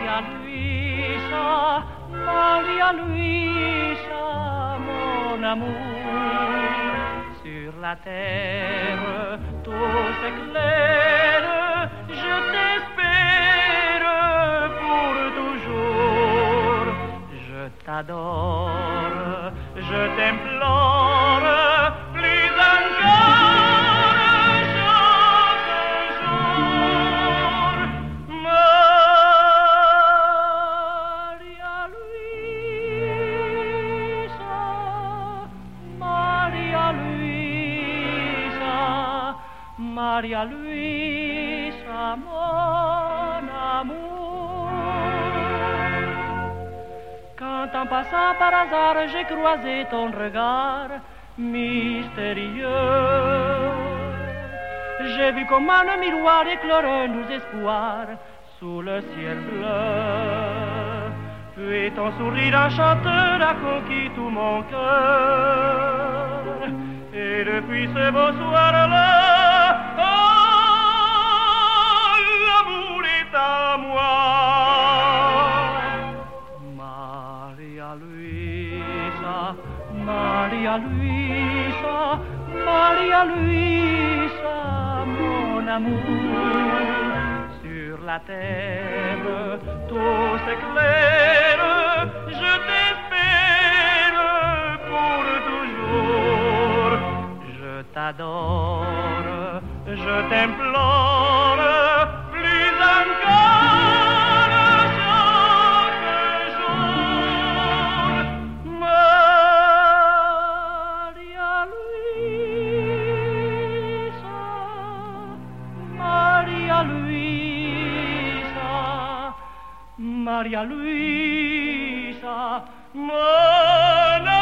Maria Luisa, Maria Luisa, mon amour. Sur la terre, tout s'éclaire, je t'espère pour toujours. Je t'adore, je t'implore, plus encore chaque jour. Maria Luisa, Maria Luisa, Maria Luisa, mon amour. Quand en passant par hasard j'ai croisé ton regard mystérieux, j'ai vu comme un miroir éclore un doux espoir sous le ciel bleu. Puis ton sourire enchanteur a conquis tout mon cœur. Et depuis ce beau soir-là, oh, l'amour est à moi. Maria Luisa, Maria Luisa, Maria Luisa, mon amour. Sur la terre, tout s'éclaire, je t'espère pour toujours. Je t'adore, je t'implore, plus encore chaque jour. Maria Luisa, Maria Luisa, Maria Luisa, mon